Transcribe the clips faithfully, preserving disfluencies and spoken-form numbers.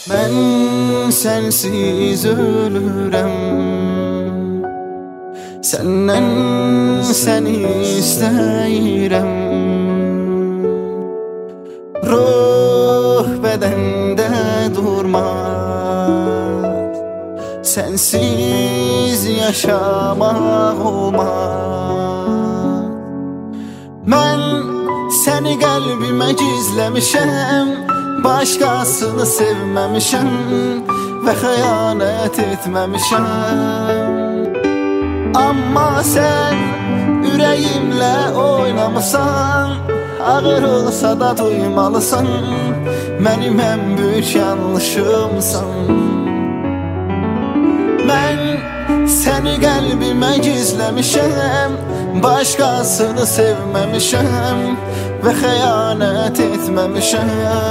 Mən sənsiz ölürəm, səndən səni istəyirəm. Ruh bədəndə durmaz, sənsiz yaşamaq olmaz. Mən səni qəlbimə gizləmişəm, başqasını sevməmişəm və xəyanət etməmişəm. Amma sən ürəyimlə oynamısan, ağır olsa da duymalısan, mənim ən böyük yanlışımsan. Mən səni qəlbimə gizləmişəm, başqasını sevməmişəm və xəyanət etməmişəm.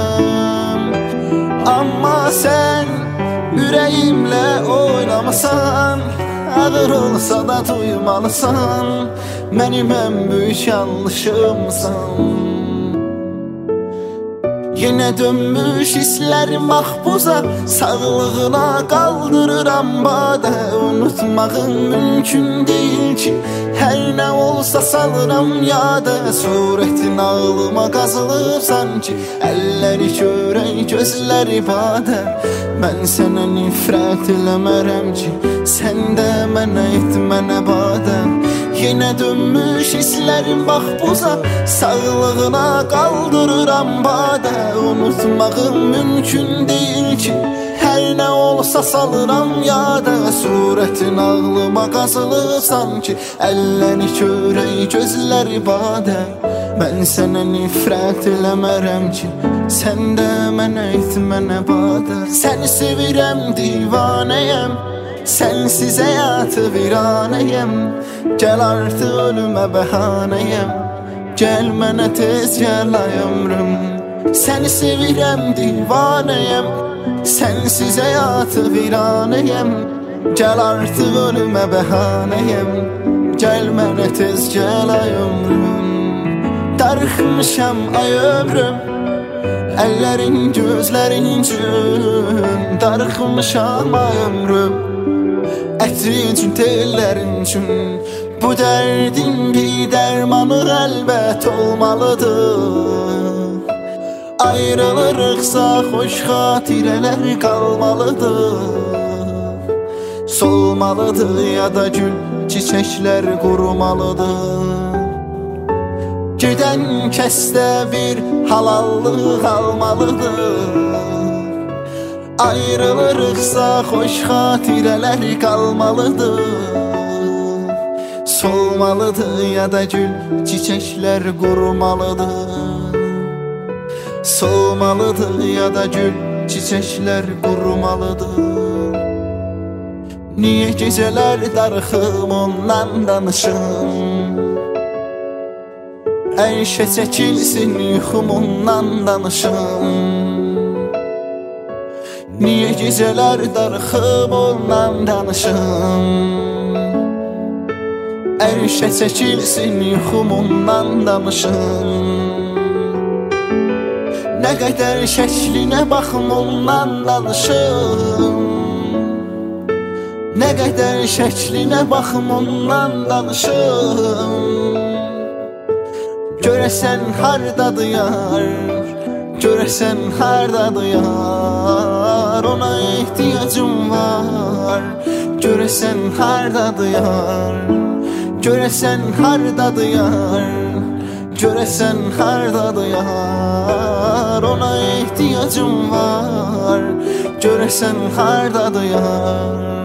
Amma sən ürəyimlə oynamısan, ağır olsa da duymalısan, mənim ən böyük yanlışımsan. Yenə dönmüş hisslərim mahpuza, sağlığına qaldırıram badə. Unutmağım mümkün deyil ki, hər nə olsa salıram yada. Surətin ağlıma qazılıb sanki, əlləri körək, gözləri badə. Mən sənə nifrət eləmərəm ki, sən də mənə etmənə badə. Yenə dönmüş hisslərim mahpuza, sağlığına qaldırıram badə. Unutmağım mümkün deyil ki, hər nə olsa salıram yada. Surətin ağlıma qazılıb sanki, əlləri körək, gözləri badə. Mən sənə nifrət eləmərəm ki, sən də mənə etmənə badə. Səni sevirəm, divanəyəm, sənsiz həyatı viranəyəm. Gəl artıq ölümə bəhanəyəm, gəl mənə tez gəl ay ömrüm. Səni sevirəm, divanəyəm, sənsiz həyatı viranəyəm. Gəl artıq ölümə bəhanəyəm, gəl mənə tez gəl ay ömrüm. Darıxmışam ay ömrüm, əllərin gözlərin üçün. Darıxmışam ay ömrüm, ətrin üçün, tellərin üçün. Bu dərdin bir dərmanı əlbət olmalıdır. Ayrılırıqsa xoş xatirələr qalmalıdır. Solmalıdır ya da gül, çiçəklər qurumalıdır. Gedən kəsdə bir halallıq almalıdır. Ayrılırıqsa xoş xatirələr qalmalıdır. Solmalıdır ya da gül, çiçəklər qurumalıdır. Solmalıdır ya da gül, çiçəklər qurumalıdır. Niyə gecələr darıxım ondan danışım, əyşə çəkilsin yuxum ondan danışım. Niyə gecələr darıxım ondan danışım, əyşə çəkilsin yuxum ondan danışım. Nə qədər şəklinə baxım ondan danışım, nə qədər şəklinə baxım ondan danışım. Görəsən hardadır yar, görəsən hardadır yar. Ona ehtiyacım var, görəsən hardadır yar. Görəsən hardadır yar, görəsən hardadır yar. Ona ehtiyacım var, görəsən hardadır yar.